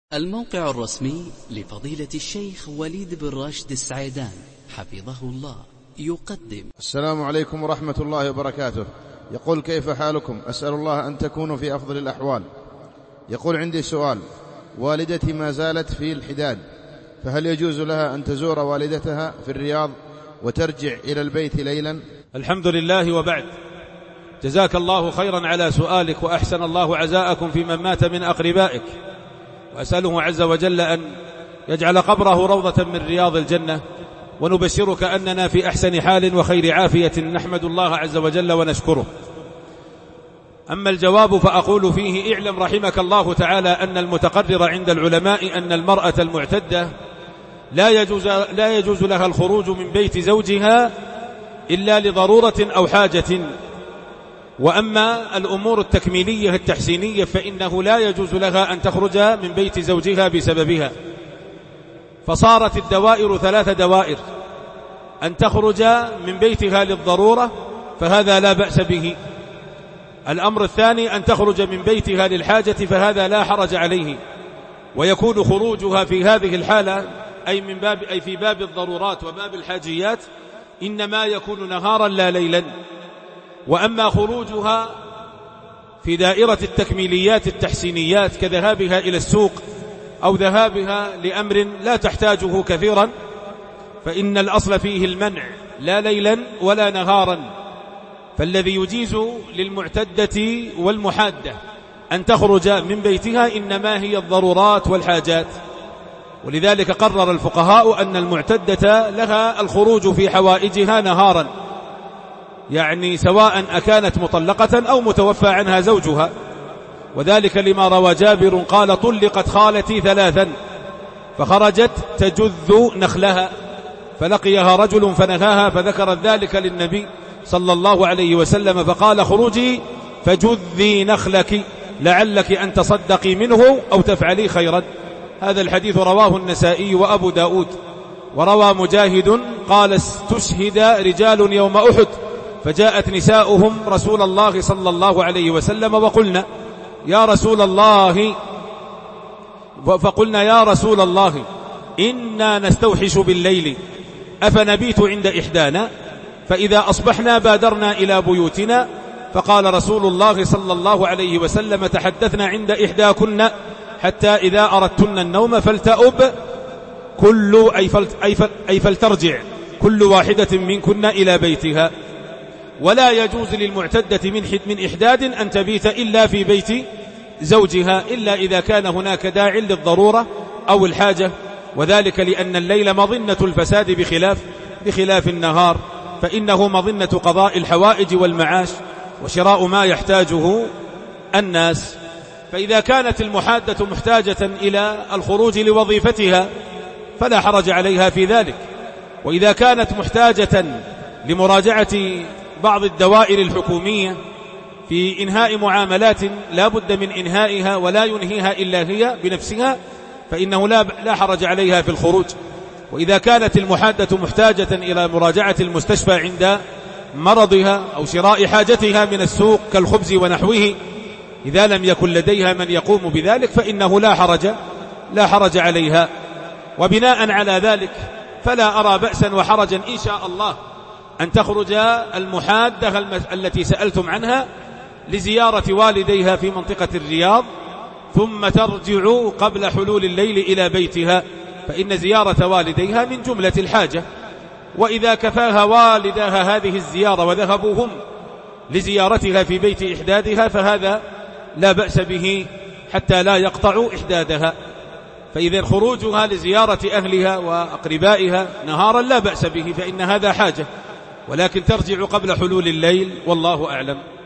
الموقع الرسمي لفضيلة الشيخ وليد بن راشد السعيدان حفظه الله يقدم. السلام عليكم ورحمة الله وبركاته. يقول: كيف حالكم؟ أسأل الله أن تكونوا في أفضل الأحوال. يقول: عندي سؤال. والدتي ما زالت في الحداد، فهل يجوز لها أن تزور والدتها في الرياض وترجع إلى البيت ليلا؟ الحمد لله، وبعد. جزاك الله خيرا على سؤالك، وأحسن الله عزاءكم في من مات من أقربائك، وأسأله عز وجل أن يجعل قبره روضة من رياض الجنة، ونبشرك أننا في أحسن حال وخير عافية، نحمد الله عز وجل ونشكره. أما الجواب فأقول فيه: اعلم رحمك الله تعالى أن المتقرر عند العلماء أن المرأة المعتدة لا يجوز لها الخروج من بيت زوجها إلا لضرورة أو حاجة، وأما الأمور التكميلية التحسينية فإنه لا يجوز لها أن تخرج من بيت زوجها بسببها. فصارت الدوائر 3 دوائر: أن تخرج من بيتها للضرورة فهذا لا بأس به. الأمر الثاني: أن تخرج من بيتها للحاجة فهذا لا حرج عليه، ويكون خروجها في هذه الحالة أي في باب الضرورات وباب الحاجيات إنما يكون نهارا لا ليلا. وأما خروجها في دائرة التكميليات التحسينيات كذهابها إلى السوق أو ذهابها لأمر لا تحتاجه كثيرا فإن الأصل فيه المنع لا ليلا ولا نهارا. فالذي يجيز للمعتدة والمحادة أن تخرج من بيتها إنما هي الضرورات والحاجات. ولذلك قرر الفقهاء أن المعتدة لها الخروج في حوائجها نهارا، يعني سواء أكانت مطلقة أو متوفى عنها زوجها، وذلك لما روى جابر قال: طلقت خالتي 3 فخرجت تجذ نخلها فلقيها رجل فنهاها، فذكرت ذلك للنبي صلى الله عليه وسلم فقال: خروجي فجذي نخلك لعلك أن تصدقي منه أو تفعلي خيرا. هذا الحديث رواه النسائي وأبو داود. وروى مجاهد قال: استشهد رجال يوم أحد فجاءت نساؤهم رسول الله صلى الله عليه وسلم فقلنا يا رسول الله إنا نستوحش بالليل أفنبيت عند إحدانا، فإذا أصبحنا بادرنا إلى بيوتنا، فقال رسول الله صلى الله عليه وسلم: تحدثنا عند إحداكن حتى إذا أردتن النوم فلتأب فلترجع كل واحدة منكن إلى بيتها. ولا يجوز للمعتدة من إحداد أن تبيت إلا في بيت زوجها إلا إذا كان هناك داع للضرورة أو الحاجة، وذلك لأن الليل مظنة الفساد بخلاف النهار، فإنه مظنة قضاء الحوائج والمعاش وشراء ما يحتاجه الناس. فإذا كانت المحادة محتاجة إلى الخروج لوظيفتها فلا حرج عليها في ذلك، وإذا كانت محتاجة لمراجعة بعض الدوائر الحكومية في إنهاء معاملات لا بد من إنهائها ولا ينهيها إلا هي بنفسها فإنه لا حرج عليها في الخروج. وإذا كانت المحادة محتاجة إلى مراجعة المستشفى عند مرضها أو شراء حاجتها من السوق كالخبز ونحوه، إذا لم يكن لديها من يقوم بذلك فإنه لا حرج عليها. وبناء على ذلك فلا أرى بأسا وحرجا إن شاء الله أن تخرج المحادة التي سألتم عنها لزيارة والديها في منطقة الرياض ثم ترجع قبل حلول الليل إلى بيتها، فإن زيارة والديها من جملة الحاجة. وإذا كفاها والداها هذه الزيارة وذهبوا هم لزيارتها في بيت إحدادها فهذا لا بأس به حتى لا يقطعوا إحدادها. فإذا خروجها لزيارة أهلها وأقربائها نهارا لا بأس به، فإن هذا حاجة، ولكن ترجع قبل حلول الليل، والله أعلم.